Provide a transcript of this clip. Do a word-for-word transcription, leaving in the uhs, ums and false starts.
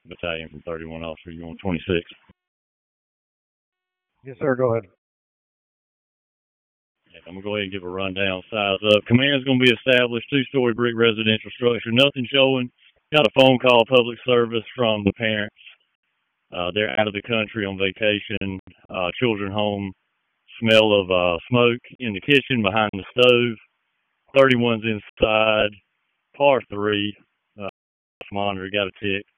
Battalion from thirty-one Officer. You want twenty-six? Yes, sir. Go ahead. I'm going to go ahead and give a rundown. Size up. Command's going to be established. Two-story brick residential structure. Nothing showing. Got a phone call, public service from the parents. Uh, they're out of the country on vacation. Uh, children home. Smell of uh, smoke in the kitchen behind the stove. thirty-one's inside. Par three. Uh, monitor got a tick.